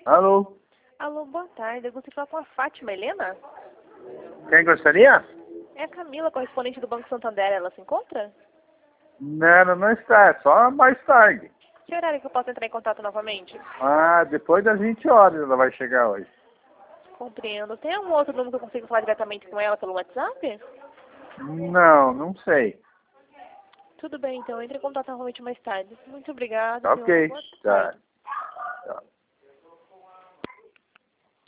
Alô? Alô, boa tarde. Eu gostaria de falar com a Fátima Helena? Quem gostaria? É a Camila, correspondente do Banco Santander. Ela se encontra? Não, ela não está, é só mais tarde. Que horário que eu posso entrar em contato novamente? Ah, depois das 20 horas ela vai chegar hoje. Compreendo. Tem algum outro número que eu consigo falar diretamente com ela pelo WhatsApp? Não, não sei. Tudo bem, então. Entre em contato novamente mais tarde. Muito obrigada. Tenha uma Ok, boa tá. tarde.